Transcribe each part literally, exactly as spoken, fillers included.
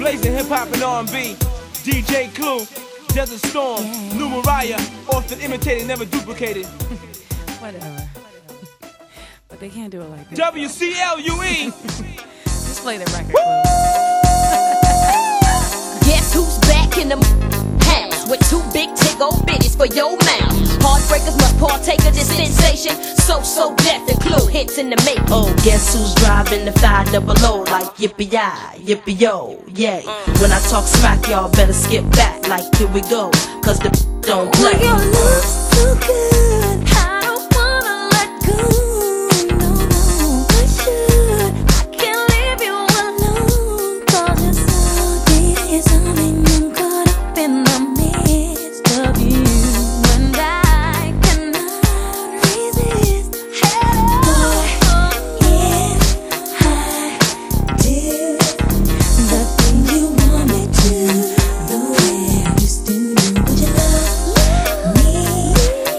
blazing hip hop and R and B. D J Clue, Desert Storm, yeah. New Mariah, often imitated, never duplicated. Whatever. But they can't do it like this. W C L U E. Just play the record. Guess who's back in the house with two big tick old bitties for your mouth. Heartbreakers must partake of this sensation. So, so death and Clue hits in the make. Oh, guess who's driving the five double O like yippee-yi, yippee-yo, yay. When I talk smack, y'all better skip back like here we go, cause the don't play. Your love's too good, I don't wanna let go. No, no, I should. I can't leave you alone, cause you're so deep, something I'm caught up in the midst of you. And I cannot resist. Boy, yes, I do the things you want me to, the way I used to do. Would you love me,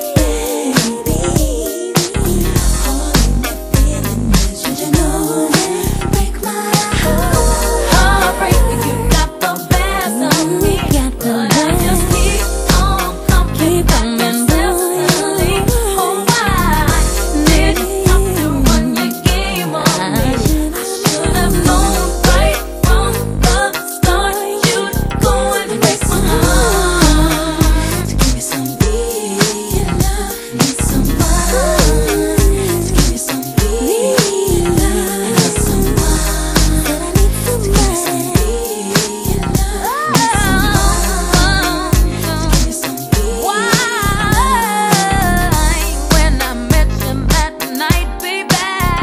baby? All in the feeling is, should you know that break my heart? Heartbreak, you got the best of me, but I just keep on coming back incessantly. Oh, why did you have to run your game on me? I should have known right from the start you'd go and break my heart. To give me some real love, need someone. To give me some real love, need someone. Said I need someone. To give me some real love, need someone. To give me some real love. Why, when I met you that night, baby,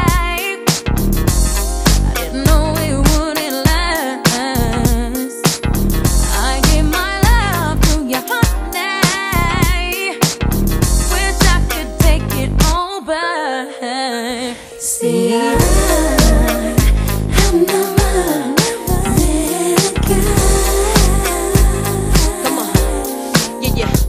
I didn't know it wouldn't last. I gave my love to you, honey. Wish I could take it all back. See, I, I'm never that guy. Come on, yeah, yeah.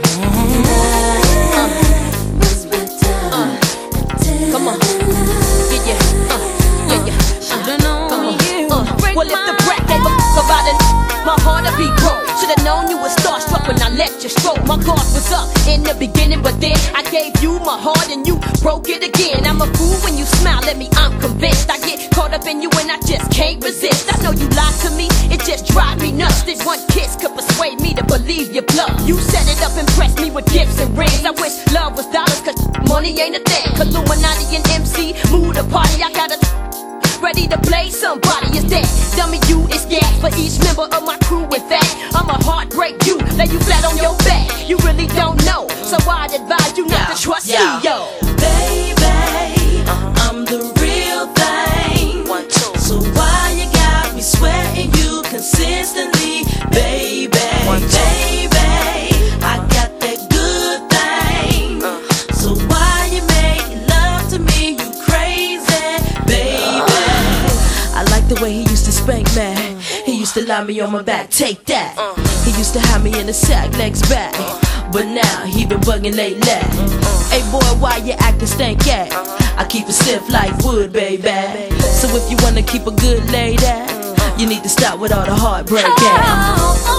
Was better. Come on, yeah, yeah, uh, yeah, yeah. Should've known you Uh, break well, if the my brat gave a fuck about it, my heart'd be broke. Should've known you was starstruck when I let you stroke. My guard was up in the beginning, but then I gave you my heart and you broke it again. I'm a fool when you smile at me, I'm convinced. I get caught up in you and I just can't resist. I know you lied to me, it just drives me nuts. This one kiss could persuade me to believe your bluff. You set it up, impressed me with gifts and rings. I wish love was dollars, cause money ain't a thing. Illuminati and M C, move the party, I got a ready to play somebody. Is that dummy you is gas for each member of my crew. With that, I'ma heartbreak you, lay you flat on your back. You really don't know, so I'd advise you not to trust me, yo. Baby, I'm the real thing. So why you got me sweating you consistently, baby? Baby, I got that good thing. So why you making love to me, you crazy, baby? I like the way he used to spank me. He used to lie me on my back, take that. He used to have me in the sack, legs back. But now he been bugging lately. Hey boy, why you acting stank at? I keep it stiff like wood, baby. So if you wanna keep a good lady, you need to stop with all the heartbreak.